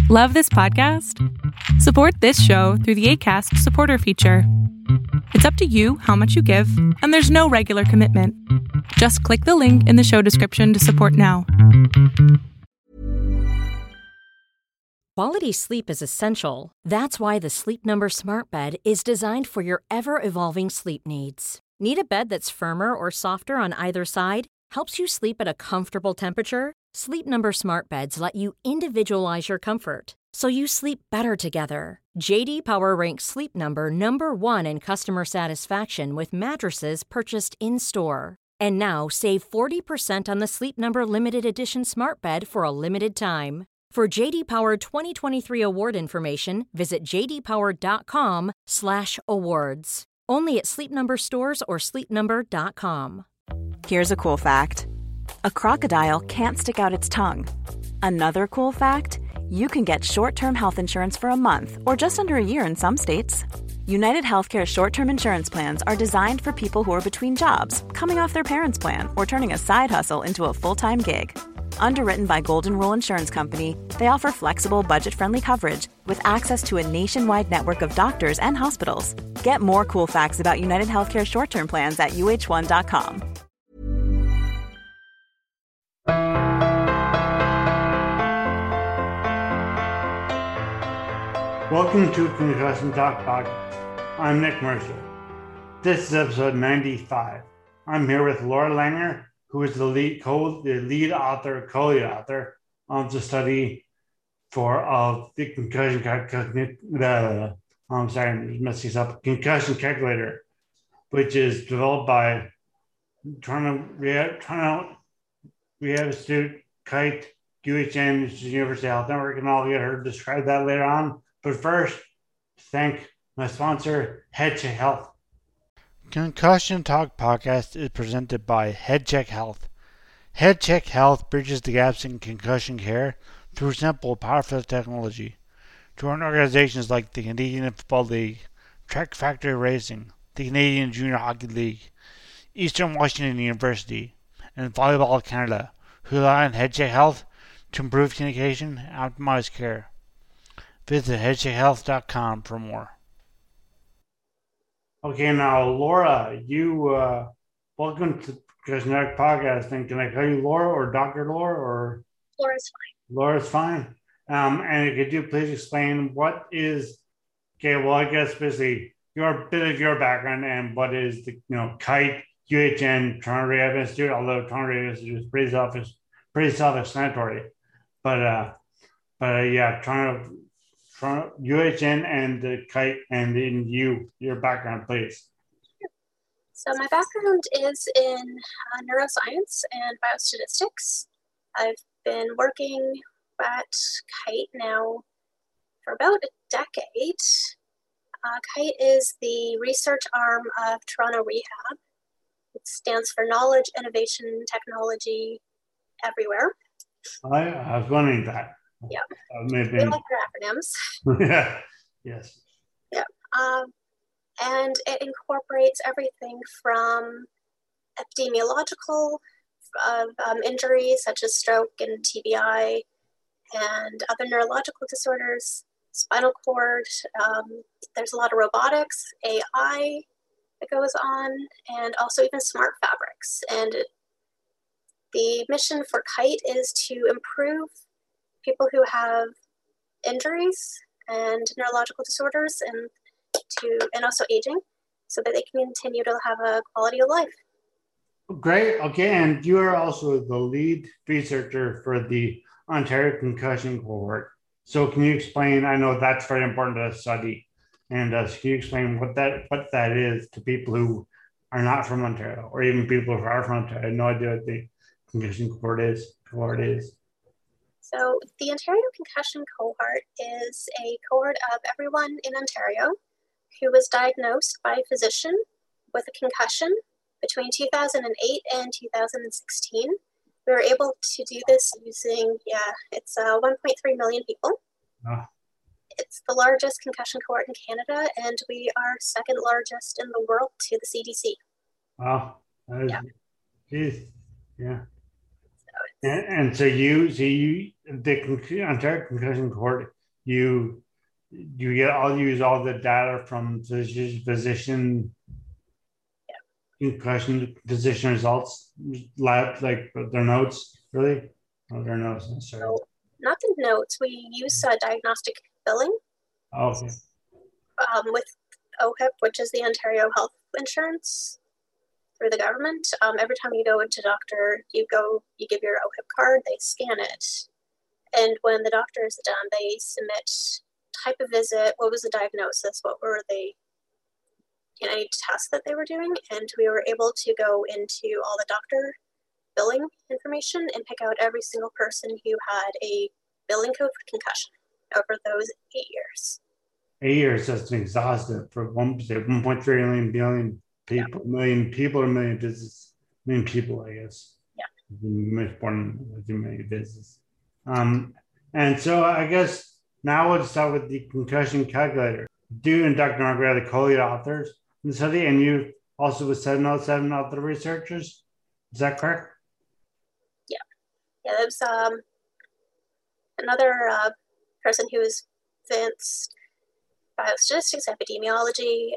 Love this podcast? Support this show through the Acast supporter feature. It's up to you how much you give, and there's no regular commitment. Just click the link in the show description to support now. Quality sleep is essential. That's why the Sleep Number Smart Bed is designed for your ever-evolving sleep needs. Need a bed that's firmer or softer on either side? Helps you sleep at a comfortable temperature? Sleep Number Smart Beds let you individualize your comfort, so you sleep better together. J.D. Power ranks Sleep Number number one in customer satisfaction with mattresses purchased in-store. And now, save 40% on the Sleep Number Limited Edition Smart Bed for a limited time. For J.D. Power 2023 award information, visit jdpower.com/awards. Only at Sleep Number stores or sleepnumber.com. Here's a cool fact. A crocodile can't stick out its tongue. Another cool fact, you can get short-term health insurance for a month or just under a year in some states. United Healthcare short-term insurance plans are designed for people who are between jobs, coming off their parents' plan, or turning a side hustle into a full-time gig. Underwritten by Golden Rule Insurance Company, they offer flexible, budget-friendly coverage with access to a nationwide network of doctors and hospitals. Get more cool facts about United Healthcare short-term plans at uh1.com. Welcome to Concussion Talk Podcast. I'm Nick Mercer. This is episode 95. I'm here with Laura Langer, who is the lead author of the study of the concussion calculator, which is developed by Toronto Rehab Institute, Kite, UHN, which is University Health Network, and I'll get her to describe that later on. But first, thank my sponsor, HeadCheck Health. Concussion Talk Podcast is presented by HeadCheck Health. HeadCheck Health bridges the gaps in concussion care through simple, powerful technology. Join organizations like the Canadian Football League, Track Factory Racing, the Canadian Junior Hockey League, Eastern Washington University, and Volleyball Canada, who rely on HeadCheck Health to improve communication and optimize care. Visit headcheckhealth.com for more. Okay, now Laura, you welcome to Concussion Talk Podcast. And can I call you Laura or Dr. Laura or? Laura's fine. Laura's fine. And could you please explain what is? Okay, well, I guess basically your bit of your background and what is the Kite, UHN, Toronto Rehab Institute. Although Toronto Rehab Institute is pretty self-explanatory, but yeah, Toronto UHN and the Kite, and then your background, please. So my background is in neuroscience and biostatistics. I've been working at Kite now for about a decade. Kite is the research arm of Toronto Rehab. It stands for Knowledge, Innovation, Technology Everywhere. I was wondering that. Yeah. We like their acronyms. Yeah. Yes. Yeah. And it incorporates everything from epidemiological injuries such as stroke and TBI and other neurological disorders, spinal cord. There's a lot of robotics, AI that goes on, and also even smart fabrics. And the mission for Kite is to improve people who have injuries and neurological disorders and also aging, so that they can continue to have a quality of life. Great. Okay, and you are also the lead researcher for the Ontario Concussion Cohort. So can you explain? I know that's very important to study, and can you explain what that is to people who are not from Ontario, or even people who are from Ontario? I have no idea what the concussion cohort is. So the Ontario Concussion Cohort is a cohort of everyone in Ontario who was diagnosed by a physician with a concussion between 2008 and 2016. We were able to do this using, it's 1.3 million people. Oh. It's the largest concussion cohort in Canada, and we are second largest in the world to the CDC. Wow. Geez. Yeah. And so the Ontario Concussion Cohort you use all the data from physician concussion physician results lab, like their notes, really? Oh, their notes, sorry. So, not the notes. We use diagnostic billing. Oh, okay. With OHIP, which is the Ontario Health Insurance through the government. Every time you go into doctor, you give your OHIP card, they scan it. And when the doctor is done, they submit type of visit, what was the diagnosis, what were they, any tests that they were doing. And we were able to go into all the doctor billing information and pick out every single person who had a billing code for concussion over those 8 years. 8 years, that's exhaustive for 1.3 million people, million people or million business, million people, I guess. Yeah. Much more than a million business. And so I guess now let's start with the concussion calculator. You and Dr. Margaret are the co-lead authors in the study, and you also with 707 other researchers. Is that correct? Yeah. Yeah, there's another person who is advanced biostatistics, epidemiology,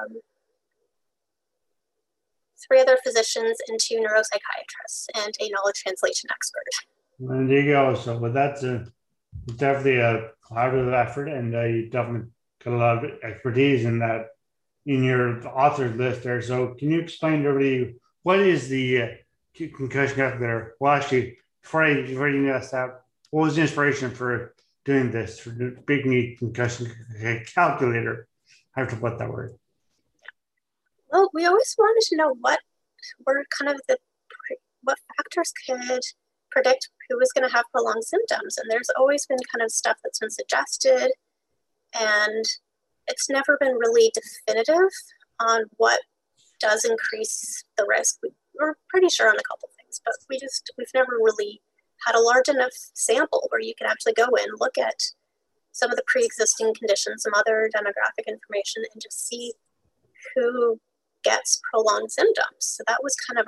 3 other physicians, and 2 neuropsychiatrists, and a knowledge translation expert. And there you go. So, but that's definitely a collaborative effort, and you definitely got a lot of expertise in that in your authors list there. So, can you explain to everybody what is the concussion calculator? Well, actually, before you ask that, what was the inspiration for doing this, for making a concussion calculator? I have to put that word. Well, we always wanted to know what were kind of what factors could predict who was going to have prolonged symptoms. And there's always been kind of stuff that's been suggested, and it's never been really definitive on what does increase the risk. We're pretty sure on a couple things, but we've never really had a large enough sample where you can actually go in, look at some of the pre-existing conditions, some other demographic information, and just see who gets prolonged symptoms. So that was kind of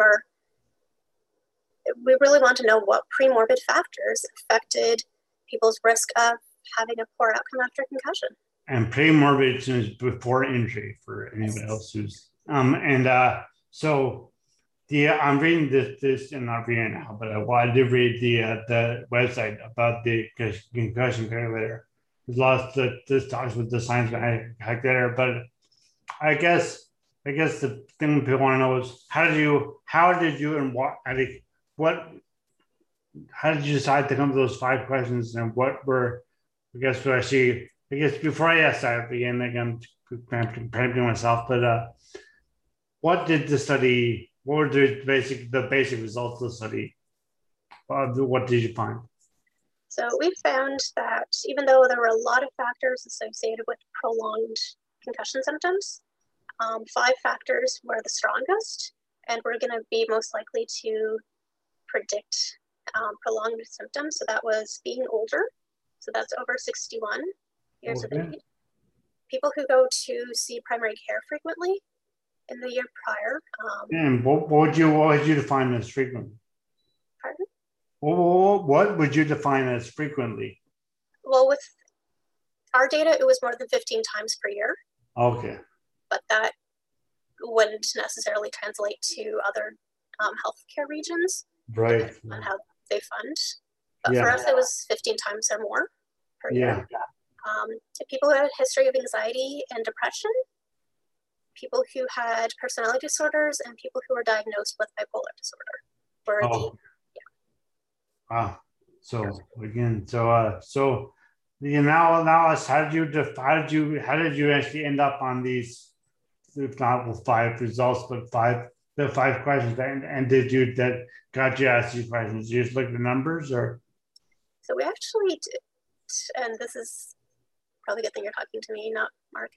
we really want to know what pre-morbid factors affected people's risk of having a poor outcome after concussion. And pre-morbid is before injury for anyone else who's, so I'm reading this and not reading it now, but I did read the website about the concussion calculator. There's lots of this talks with the science behind calculator, but I guess the thing people want to know is how did you decide to come to those 5 questions, and what were, I guess before I ask that again, I'm preempting myself, but what were the basic results of the study? What did you find? So we found that even though there were a lot of factors associated with prolonged concussion symptoms, 5 factors were the strongest, and we're going to be most likely to predict prolonged symptoms. So that was being older. So that's over 61 years of age. People who go to see primary care frequently in the year prior. And what would you define as frequent? Pardon? What would you define as frequently? Well, with our data, it was more than 15 times per year. Okay. But that wouldn't necessarily translate to other healthcare regions. Right. On how they fund. But for us, it was 15 times or more per year. To people who had a history of anxiety and depression, people who had personality disorders, and people who were diagnosed with bipolar disorder. Wow. So again, so the analysis, how did you actually end up on these, if not with 5 results, but the 5 questions, and that got you asked these questions? You just look at the numbers, or? So we actually did, and this is probably a good thing you're talking to me, not Mark.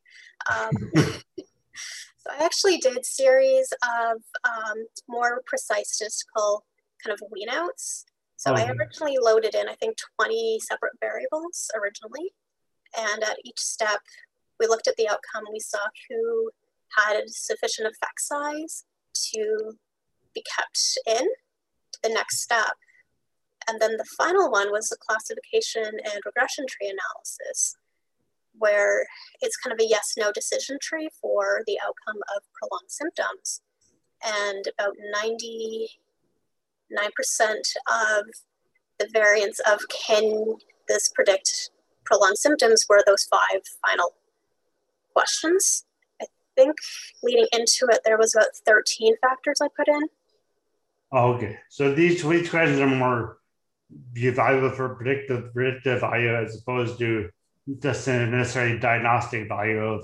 So I actually did series of more precise statistical kind of wean outs. So I originally loaded in, I think, 20 separate variables originally. And at each step, we looked at the outcome. We saw who had a sufficient effect size to be kept in to the next step. And then the final one was the classification and regression tree analysis, where it's kind of a yes-no decision tree for the outcome of prolonged symptoms. And about 99% of the variants of can this predict prolonged symptoms were those 5 final questions. I think leading into it, there was about 13 factors I put in. Okay, so these questions are more valuable for predictive value as opposed to just necessarily diagnostic value of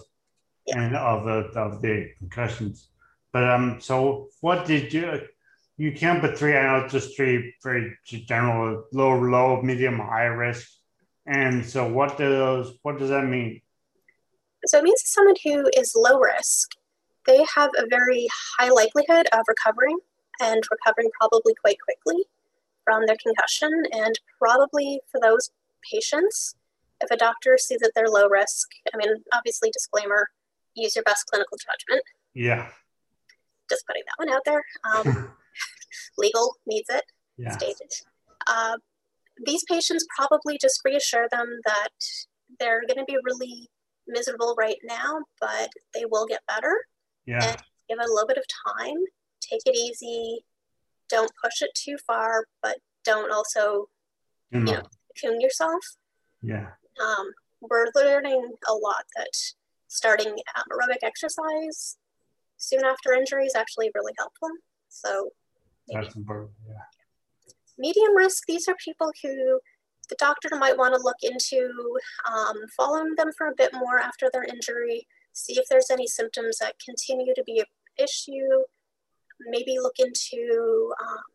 the concussions. But so what did you can't put 3, I know just 3 very general, low, medium, high risk. And so what does that mean? So it means someone who is low risk, they have a very high likelihood of recovering probably quite quickly from their concussion. And probably for those patients, if a doctor sees that they're low risk, I mean, obviously disclaimer, use your best clinical judgment. Yeah. Just putting that one out there. Legal needs it. Yeah. Stated. These patients probably just reassure them that they're going to be really miserable right now, but they will get better. Yeah. And give it a little bit of time. Take it easy. Don't push it too far, but don't also, tune yourself. Yeah. We're learning a lot that starting aerobic exercise soon after injury is actually really helpful. So that's important. Yeah. Medium risk, these are people who the doctor might want to look into following them for a bit more after their injury, see if there's any symptoms that continue to be an issue, maybe look into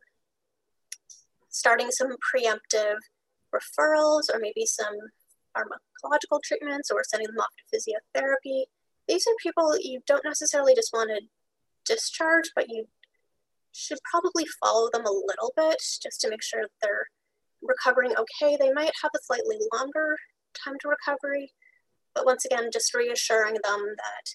starting some preemptive referrals or maybe some pharmacological treatments or sending them off to physiotherapy. These are people you don't necessarily just want to discharge, but you should probably follow them a little bit just to make sure that they're recovering okay. They might have a slightly longer time to recovery, but once again, just reassuring them that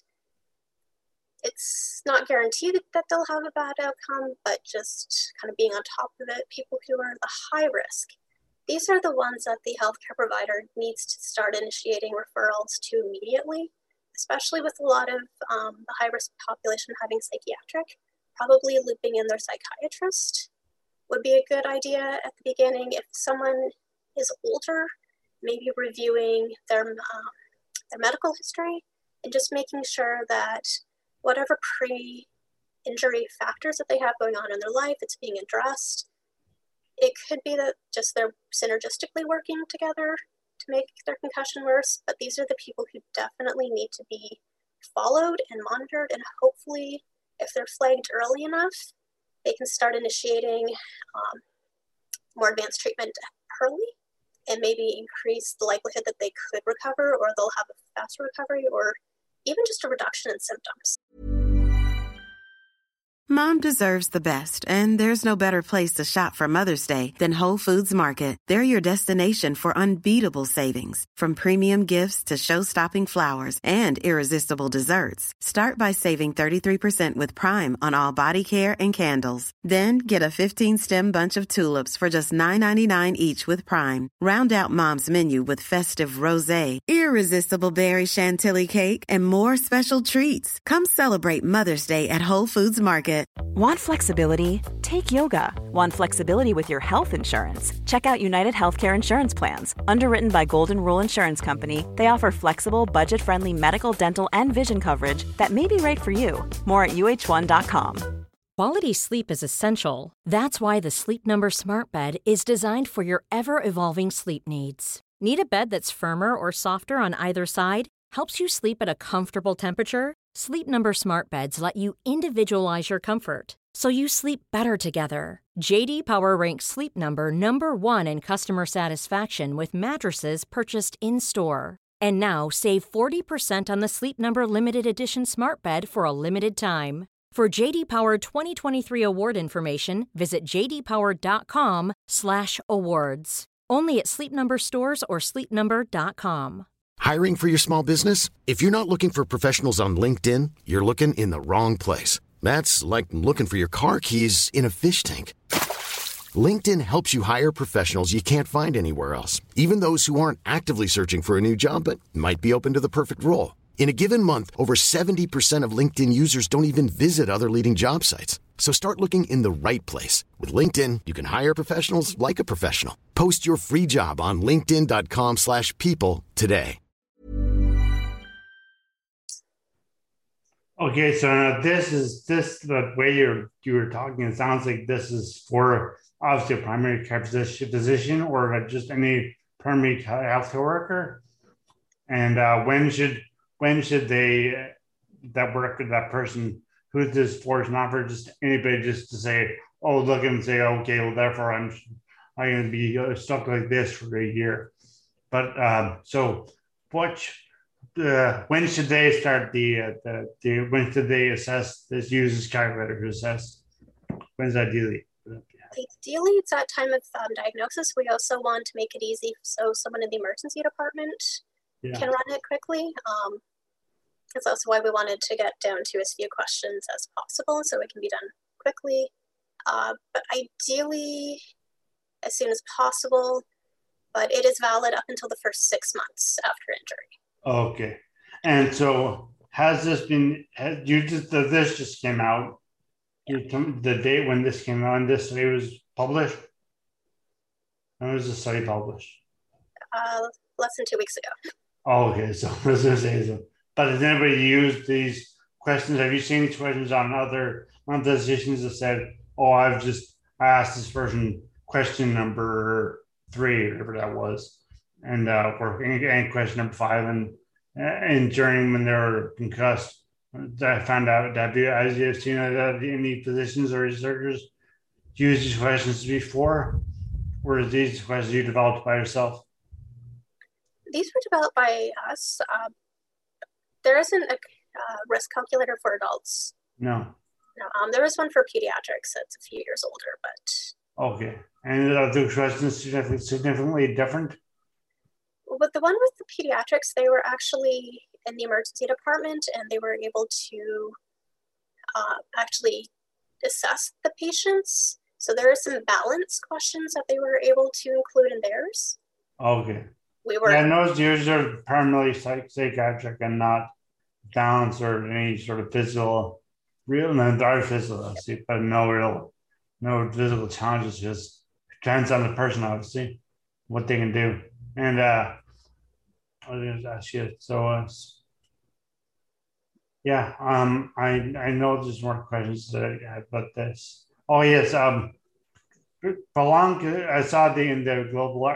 it's not guaranteed that they'll have a bad outcome, but just kind of being on top of it. People who are the high risk, these are the ones that the healthcare provider needs to start initiating referrals to immediately, especially with a lot of the high risk population having psychiatric. Probably looping in their psychiatrist would be a good idea at the beginning. If someone is older, maybe reviewing their medical history and just making sure that whatever pre-injury factors that they have going on in their life, it's being addressed. It could be that just they're synergistically working together to make their concussion worse, but these are the people who definitely need to be followed and monitored, and hopefully if they're flagged early enough, they can start initiating more advanced treatment early and maybe increase the likelihood that they could recover or they'll have a faster recovery or even just a reduction in symptoms. Mom deserves the best, and there's no better place to shop for Mother's Day than Whole Foods Market. They're your destination for unbeatable savings, from premium gifts to show-stopping flowers and irresistible desserts. Start by saving 33% with Prime on all body care and candles. Then get a 15-stem bunch of tulips for just $9.99 each with Prime. Round out Mom's menu with festive rosé, irresistible berry chantilly cake, and more special treats. Come celebrate Mother's Day at Whole Foods Market. Want flexibility? Take yoga. Want flexibility with your health insurance? Check out United Healthcare Insurance Plans. Underwritten by Golden Rule Insurance Company, they offer flexible, budget-friendly medical, dental, and vision coverage that may be right for you. More at UH1.com. Quality sleep is essential. That's why the Sleep Number Smart Bed is designed for your ever-evolving sleep needs. Need a bed that's firmer or softer on either side? Helps you sleep at a comfortable temperature? Sleep Number Smart Beds let you individualize your comfort, so you sleep better together. J.D. Power ranks Sleep Number #1 in customer satisfaction with mattresses purchased in-store. And now, save 40% on the Sleep Number Limited Edition Smart Bed for a limited time. For J.D. Power 2023 award information, visit jdpower.com/awards. Only at Sleep Number stores or sleepnumber.com. Hiring for your small business? If you're not looking for professionals on LinkedIn, you're looking in the wrong place. That's like looking for your car keys in a fish tank. LinkedIn helps you hire professionals you can't find anywhere else, even those who aren't actively searching for a new job but might be open to the perfect role. In a given month, over 70% of LinkedIn users don't even visit other leading job sites. So start looking in the right place. With LinkedIn, you can hire professionals like a professional. Post your free job on linkedin.com/people today. Okay, so now this the way you were talking, it sounds like this is for obviously a primary care physician or just any primary healthcare worker. And when should they that person who this for is not for just anybody just to say, oh, look and say, okay, well, therefore I'm going to be stuck like this for a year. But so when should they start when should they assess this user's calculator to assess? When's ideally? Ideally, it's at time of diagnosis. We also want to make it easy so someone in the emergency department can run it quickly. That's also why we wanted to get down to as few questions as possible so it can be done quickly. But ideally, as soon as possible, but it is valid up until the first 6 months after injury. Okay. And so this just came out? Yeah. The date when this came out, this study was published? When was the study published? Less than 2 weeks ago. Oh, okay, so I was going to say so. But has anybody used these questions? Have you seen these questions on other physicians that said, oh, I asked this person question number 3, whatever that was, and and question number 5, and during when they were concussed, I found out that as you've seen any physicians or researchers use these questions before, or is these questions you developed by yourself? These were developed by us. There isn't a risk calculator for adults. No. There is one for pediatrics that's a few years older, but... Okay. And are the questions significantly different? With the one with the pediatrics, they were actually in the emergency department and they were able to actually assess the patients. So there are some balance questions that they were able to include in theirs. Okay. And those users are primarily psychiatric and not balance or any sort of physical, but no physical challenges. Just depends on the person, obviously, what they can do. And I was going to ask you. So I know there's more questions that I had about this. Oh yes, I saw in the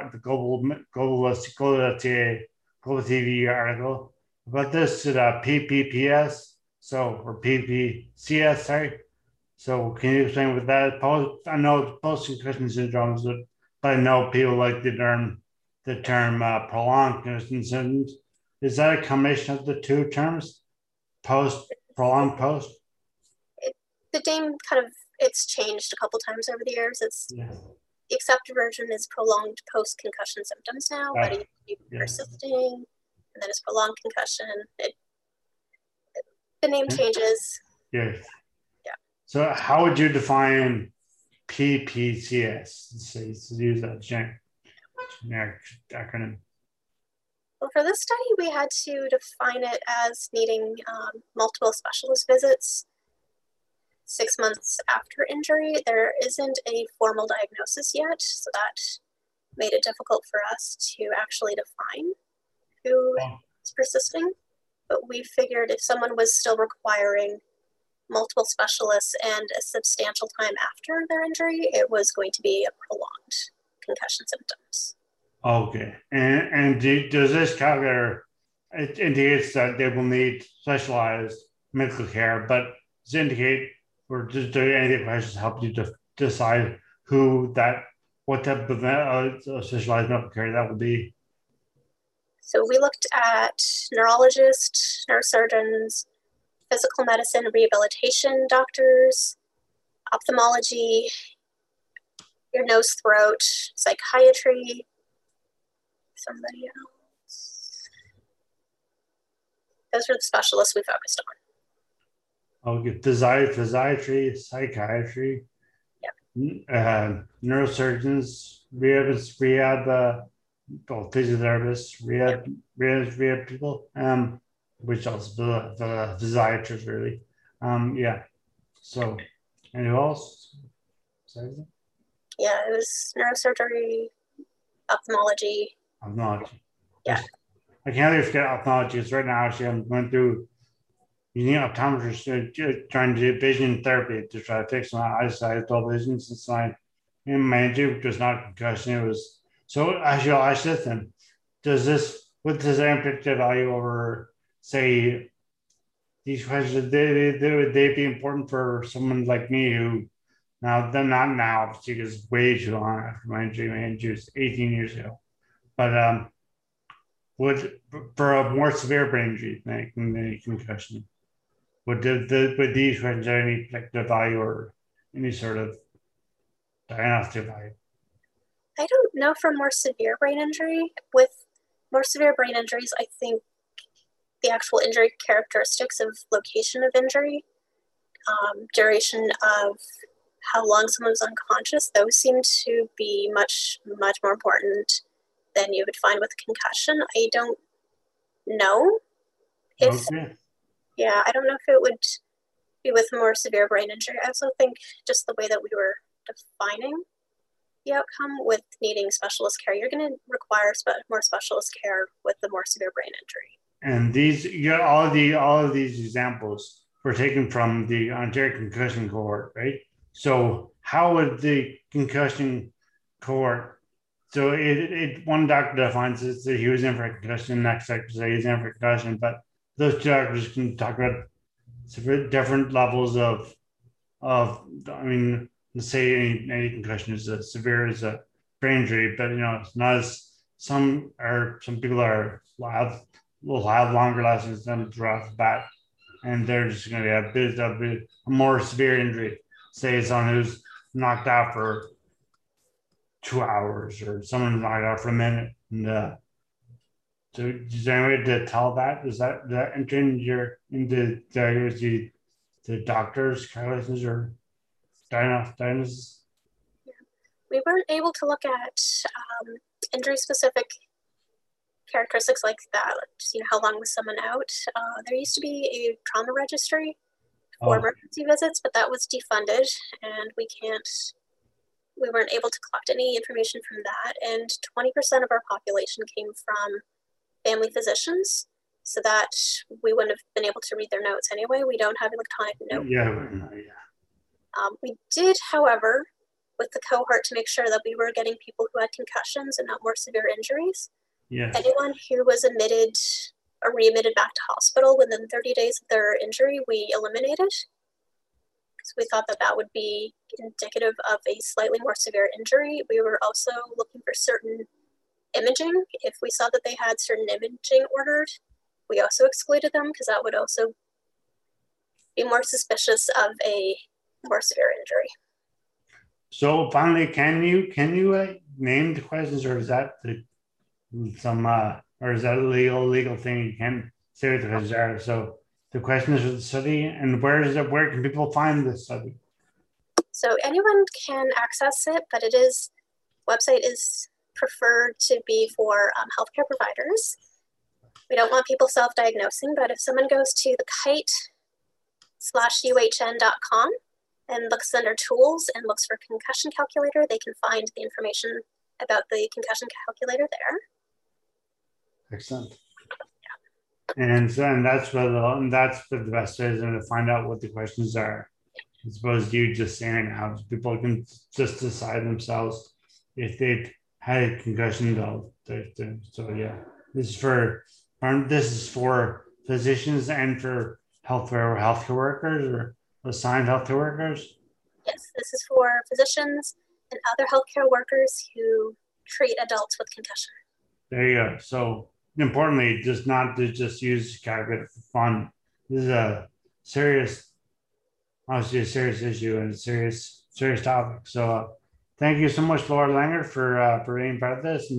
global TV article about this PPPS, or PPCS, sorry. So can you explain what that is? I know post-concussion syndrome, but I know people like the term prolonged concussion symptoms. Is that a combination of the two terms? Prolonged post? The name it's changed a couple times over the years. The accepted version is prolonged post-concussion symptoms now, but it used to be persisting, and then it's prolonged concussion. The name changes. Yes. Yeah. So how would you define PPCS? Let's use that generic acronym. Well, for this study, we had to define it as needing multiple specialist visits 6 months after injury. There isn't a formal diagnosis yet, so that made it difficult for us to actually define who is persisting. But we figured if someone was still requiring multiple specialists and a substantial time after their injury, it was going to be a prolonged concussion symptoms. Okay. And does this calculator, it indicates that they will need specialized medical care, but does it indicate, or does any of the questions help you to decide what type of specialized medical care that will be? So we looked at neurologists, neurosurgeons, physical medicine, rehabilitation doctors, ophthalmology, ear, nose, throat, psychiatry, somebody else. Those are the specialists we focused on. Okay, physiatry, psychiatry. Yeah. neurosurgeons, both physiotherapists, rehab people, which also the physiatrists really. Yeah. So, and who else? Sorry? Yeah, it was neurosurgery, ophthalmology. Ophthalmology. Yeah. I can't really forget ophthalmology because right now actually I'm going through using optometrists trying to do vision therapy to try to fix my eyesight, dull vision since my injury, which was not a concussion. It was so actually I ask this then, what does that impact the value over say these questions would they be important for someone like me who now they're not now because way too long after my injury. My injury was 18 years ago. But would for a more severe brain injury like the concussion, would these questions have any predictive value or any sort of diagnostic value? I don't know for more severe brain injury. With more severe brain injuries, I think the actual injury characteristics of location of injury, duration of how long someone was unconscious, those seem to be much, much more important than you would find with concussion. I don't know if, yeah, I don't know if it would be with more severe brain injury. I also think just the way that we were defining the outcome with needing specialist care, you're going to require more specialist care with the more severe brain injury. And all of these examples were taken from the Ontario concussion cohort, right? So how would the concussion cohort? So one doctor defines it that he was in for a concussion, next doctor says he's in for a concussion, but those two doctors can talk about different levels of I mean, let's say any concussion is as severe as a brain injury, but it's not as some people will have longer lessons than right off the bat, and they're just going to have a more severe injury. Say someone who's knocked out for 2 hours or someone knocked out for a minute. And so is there any way to tell that? Does that enter into the doctor's calculations or diagnosis? We weren't able to look at injury-specific characteristics like that, like how long was someone out. There used to be a trauma registry for emergency visits, but that was defunded, and we weren't able to collect any information from that. And 20% of our population came from family physicians, so that we wouldn't have been able to read their notes anyway. We don't have electronic notes. We did, however, with the cohort to make sure that we were getting people who had concussions and not more severe injuries. Yes. Anyone who was admitted or readmitted back to hospital within 30 days of their injury, we eliminated, because we thought that would be indicative of a slightly more severe injury. We were also looking for certain imaging. If we saw that they had certain imaging ordered, we also excluded them, because that would also be more suspicious of a more severe injury. So finally, can you name the questions, or is that or is that a legal thing you can't say what the questions are? So the questions of the study, and where can people find this study? So anyone can access it, but website is preferred to be for healthcare providers. We don't want people self-diagnosing, but if someone goes to the kite/uhn.com and looks under tools and looks for concussion calculator, they can find the information about the concussion calculator there. Excellent. Yeah. And that's what the best is, and to find out what the questions are. As opposed to you just saying it now, people can just decide themselves if they've had a concussion. So yeah, this is for physicians and for healthcare workers or assigned healthcare workers. Yes, this is for physicians and other healthcare workers who treat adults with concussion. There you go. So importantly, just not to just use calculator for fun. This is obviously a serious issue and a serious topic. So thank you so much, Laura Langer, for being part of this.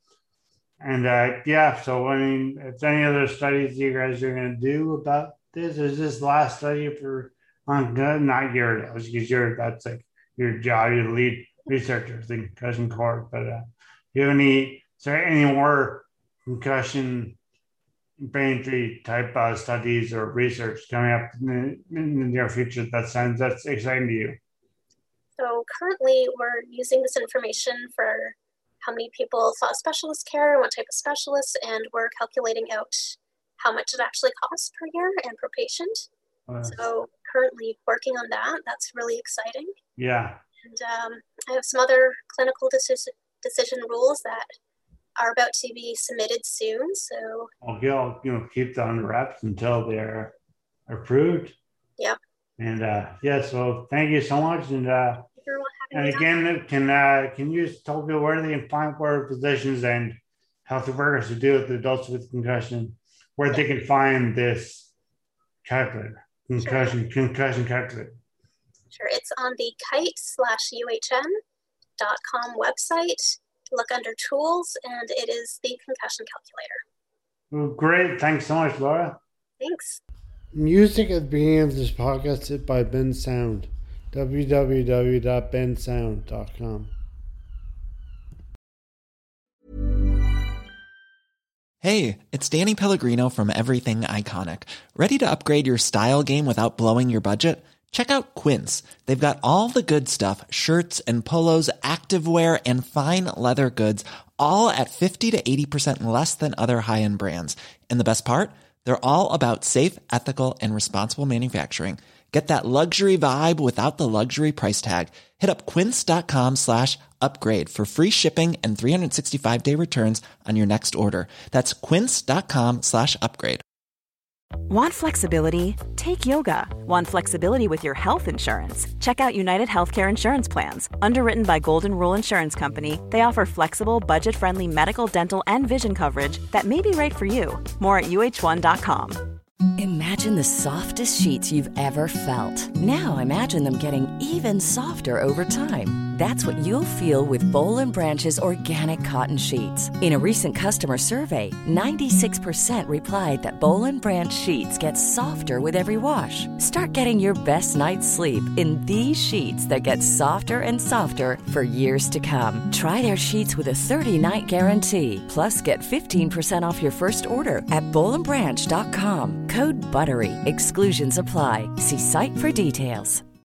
Yeah, so I mean, if any other studies you guys are going to do about this, is this last study not Gyarados, because that's like your job, you're the lead researcher for the concussion cohort. But is there any more concussion brain injury type studies or research coming up in the near future that's exciting to you? So currently we're using this information for how many people sought specialist care and what type of specialists, and we're calculating out how much it actually costs per year and per patient. So currently working on that. That's really exciting. Yeah. And I have some other clinical decision rules that are about to be submitted soon. So I'll keep that under wraps until they're approved. Yep. And so thank you so much. And again, can you just tell people where they can find where physicians and health workers who deal with adults with concussion, where they can find this calculator, concussion calculator? Sure, it's on the kite/UHN.com website. Look under tools, and it is the concussion calculator. Well, great. Thanks so much, Laura. Thanks. Music at the beginning of this podcast is by Ben Sound. www.bensound.com. Hey, it's Danny Pellegrino from Everything Iconic. Ready to upgrade your style game without blowing your budget? Check out Quince. They've got all the good stuff, shirts and polos, activewear, and fine leather goods, all at 50 to 80% less than other high-end brands. And the best part? They're all about safe, ethical, and responsible manufacturing. Get that luxury vibe without the luxury price tag. Hit up quince.com/upgrade for free shipping and 365-day returns on your next order. That's quince.com/upgrade. Want flexibility? Take yoga. Want flexibility with your health insurance? Check out United Healthcare Insurance Plans. Underwritten by Golden Rule Insurance Company, they offer flexible, budget-friendly medical, dental, and vision coverage that may be right for you. More at UH1.com. Imagine the softest sheets you've ever felt. Now imagine them getting even softer over time. That's what you'll feel with Boll & Branch's organic cotton sheets. In a recent customer survey, 96% replied that Boll & Branch sheets get softer with every wash. Start getting your best night's sleep in these sheets that get softer and softer for years to come. Try their sheets with a 30-night guarantee. Plus, get 15% off your first order at bollandbranch.com. Code BUTTERY. Exclusions apply. See site for details.